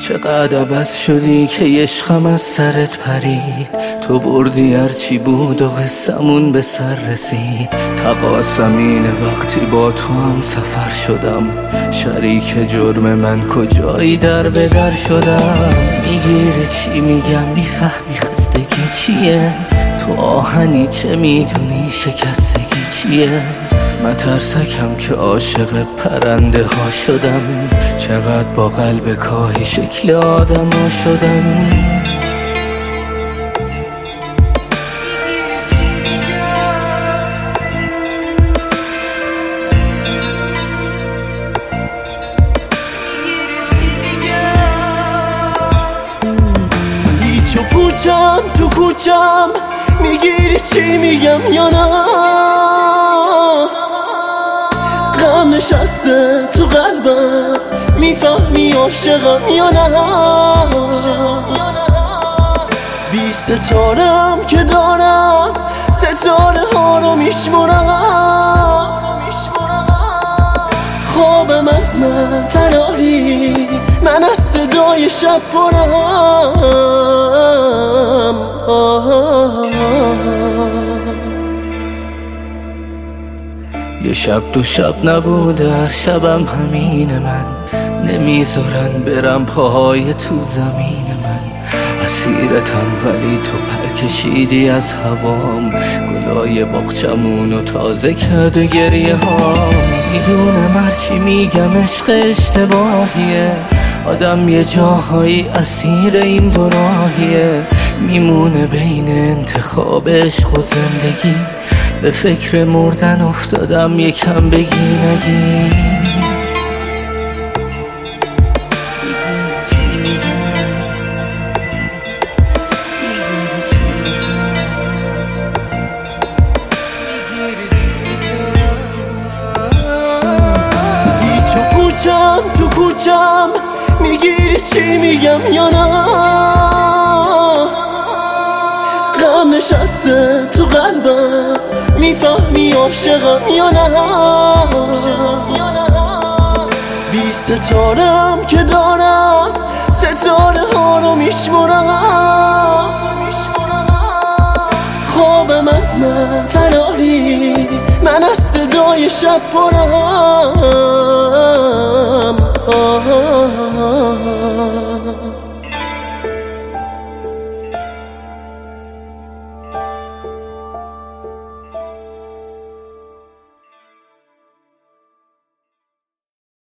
چقدر عوض شدی که عشقم از سرت پرید. تو بردی هرچی بود و قصمون به سر رسید. تقاصم اینه وقتی با تو هم سفر شدم، شریک جرم من کجایی در به در شدم. میگیری چی میگم میفهمی خستگی چیه؟ تو آهنی چه میدونی شکستگی چیه؟ مترسکم که عاشق پرنده ها شدم، چقدر با قلب کاهی شکل آدم ها شدم. هیچ و پوچم تو کوچم، میگیری چی میگم یا نه؟ غم نشسته تو قلبم، میفهمی عاشقم یا نه؟ بی ستارم که دارم، ستاره ها رو میشمرم. خوابم از من فراری، من از صدای شب پرم. یه شب دو شب نبوده هر شبم همین من، نمیذارن برم پاهای تو زمین من. اسیرتم ولی تو پر کشیدی از هوام، گلای باغچمونو تازه کرد و گریه ها. میدونم هرچی میگم عشق اشتباهیه، آدم یه جاهایی اسیر این دو راهیه. میمونه بین انتخاب عشق و زندگی، به فکر مردن افتادم یکم بگی نگی. هیچ و پوچم تو کوچم، میگیری چی میگم یا نه؟ غم نشسته تو قلبم، میفهمی عاشقم یا نه؟ بی ستارم که دارم، ستاره ها رو میشمرم. خوابم از من فراری، من از صدای شب پرم.